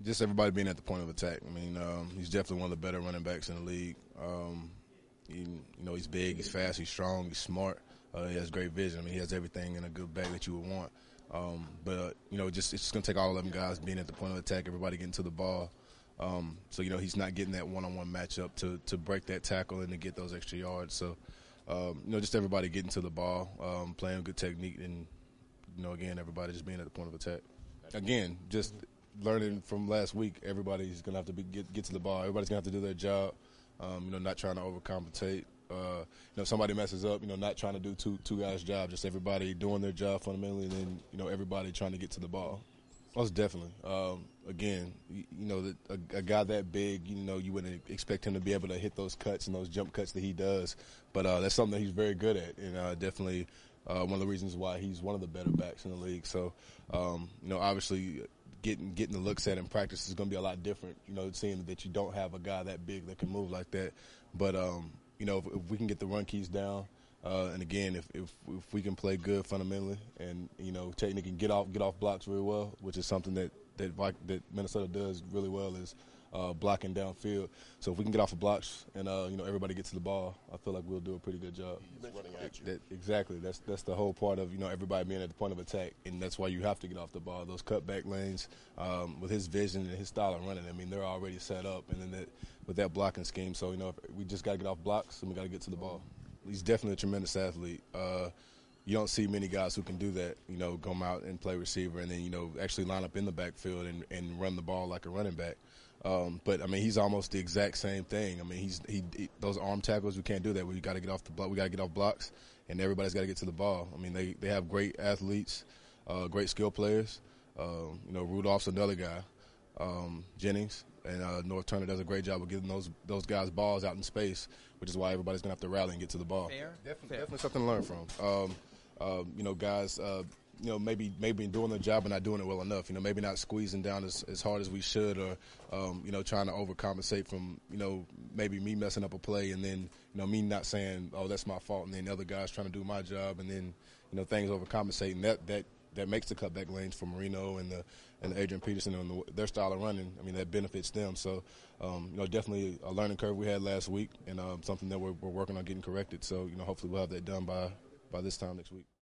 just everybody being at the point of attack. I mean, he's definitely one of the better running backs in the league. He's big, he's fast, he's strong, he's smart. He has great vision. I mean, he has everything in a good back that you would want. It's just going to take all 11 guys being at the point of attack, everybody getting to the ball. He's not getting that one-on-one matchup to break that tackle and to get those extra yards. So, just everybody getting to the ball, playing good technique, and, again, everybody just being at the point of attack. Again, just learning from last week, everybody's going to have to get to the ball. Everybody's going to have to do their job, not trying to overcompensate. If somebody messes up, not trying to do two guys' job, just everybody doing their job fundamentally, and then, everybody trying to get to the ball. Most definitely. A guy that big, you wouldn't expect him to be able to hit those cuts and those jump cuts that he does. But that's something that he's very good at, and definitely one of the reasons why he's one of the better backs in the league. So, obviously getting the looks at in practice is going to be a lot different, seeing that you don't have a guy that big that can move like that. But, if we can get the run keys down, and again, if we can play good fundamentally, and technique can get off blocks really well, which is something that Minnesota does really well, is blocking downfield. So if we can get off of blocks and everybody gets to the ball, I feel like we'll do a pretty good job. Running at you. Exactly. That's the whole part of everybody being at the point of attack, and that's why you have to get off the ball. Those cutback lanes, with his vision and his style of running, I mean, they're already set up, and then with that blocking scheme. So we just got to get off blocks and we got to get to the ball. He's definitely a tremendous athlete. You don't see many guys who can do that, come out and play receiver and then, actually line up in the backfield and run the ball like a running back. But I mean, he's almost the exact same thing. I mean, he those arm tackles, we can't do that. We got to get off the block. We got to get off blocks, and everybody's got to get to the ball. I mean, they have great athletes, great skill players. Rudolph's another guy. Jennings and North Turner does a great job of getting those guys balls out in space, which is why everybody's gonna have to rally and get to the ball. Fair. Definitely something to learn from. Guys, maybe doing their job but not doing it well enough. Maybe not squeezing down as hard as we should, or trying to overcompensate from maybe me messing up a play and then me not saying, oh, that's my fault, and then the other guys trying to do my job, and then things overcompensating. That makes the cutback lanes for Marino and the Adrian Peterson and their style of running. I mean, that benefits them. So, definitely a learning curve we had last week, and something that we're working on getting corrected. So, hopefully we'll have that done by this time next week.